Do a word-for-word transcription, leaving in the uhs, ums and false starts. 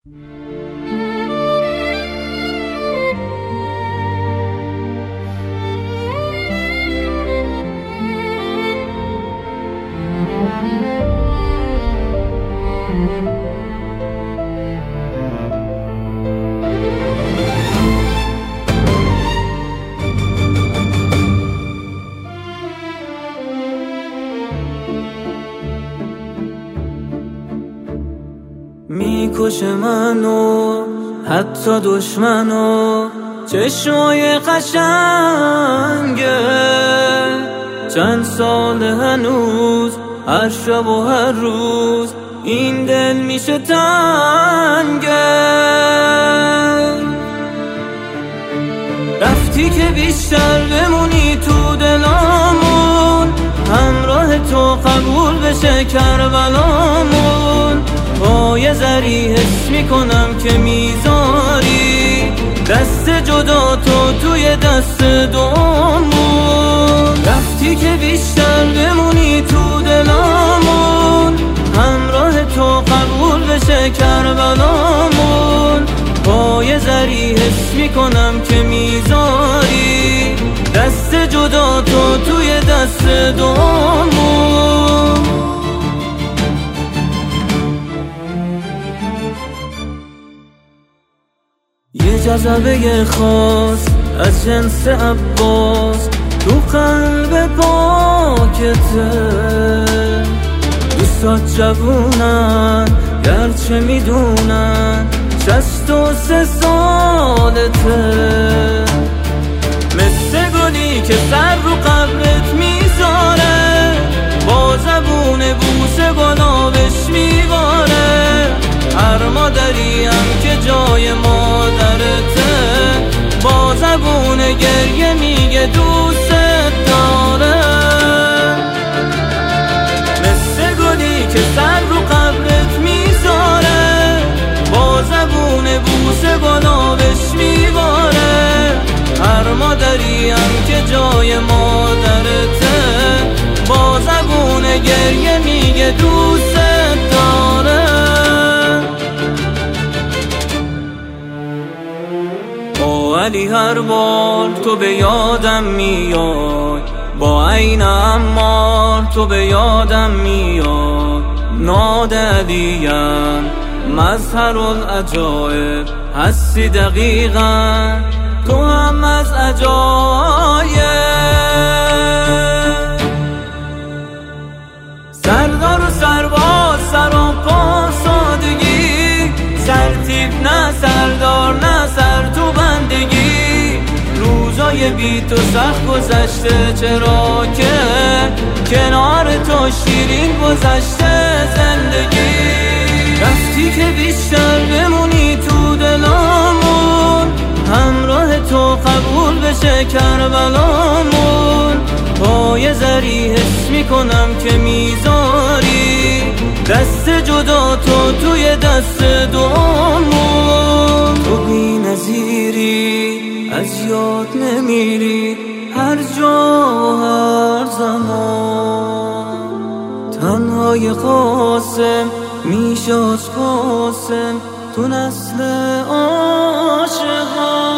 میکشه منو حتی دشمنو چشمای قشنگه، چند سال هنوز هر شب و هر روز این دل میشه تنگه. رفتی که بیشتر بمونی تو دلامون، همراه تو قبول بشه کربلامون. با یه ذری حس میکنم که میذاری دست جدا تو توی دست دومون. رفتی که بیشتر بمونی تو دلامون، همراه تو قبول بشه کربلامون. با یه ذری حس میکنم که میذاری دست جدا تو توی دست دومون. یه جذبه خاص از جنس عباس تو قلب پاکته، دوستات جوونن گرچه میدونن شست و سه سالته. مثل گلی که سر رو قبرت میذاره، با زبون بوسه گلابش میباره. هر مادری هم که جای مادرته، با زبون گریه میگه دوست داره. مثل گلی که سر رو قبرت میذاره، با زبون بوسه گلابش میباره. هر مادری هم که جای مادرته، با زبون گریه میگه دوست داره. ولی هر بار تو به یادم میای، با عین عمار تو به یادم میای. نادعلیم مظهر العجایب هستی دقیقا تو هم از عجایب. سردار و سرباز سراپا سادگی، سرتیپ نه سردار نه سر تو بندگی. روزای بی تو سخت گذشته، چرا که کنار تو شیرین گذشته زندگی. رفتی که بیشتر بمونی تو دلامون، همراه تو قبول بشه کربلامون. با یه ذری حس میکنم که میذاری دست جدا تو توی دست دومون. تو بی نظیری از یاد نمیری هر جا هر زمان. تنهای قاسم میشه از قاسم تو نسل عاشقان.